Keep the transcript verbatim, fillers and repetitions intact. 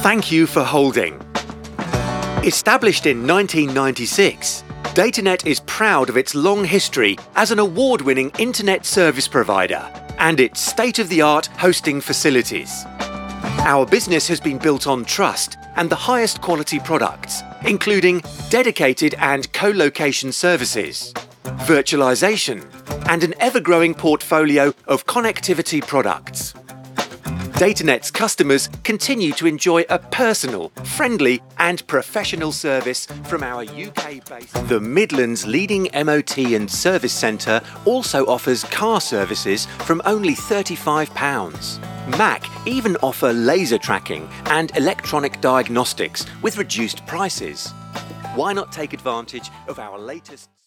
Thank you for holding. Established in nineteen ninety-six, Datanet is proud of its long history as an award-winning internet service provider and its state-of-the-art hosting facilities. Our business has been built on trust and the highest quality products, including dedicated and co-location services, virtualization, and an ever-growing portfolio of connectivity products. Datanet's customers continue to enjoy a personal, friendly and professional service from our U K-based. The Midlands' leading M O T and service centre also offers car services from only thirty-five pounds. Mac even offer laser tracking and electronic diagnostics with reduced prices. Why not take advantage of our latest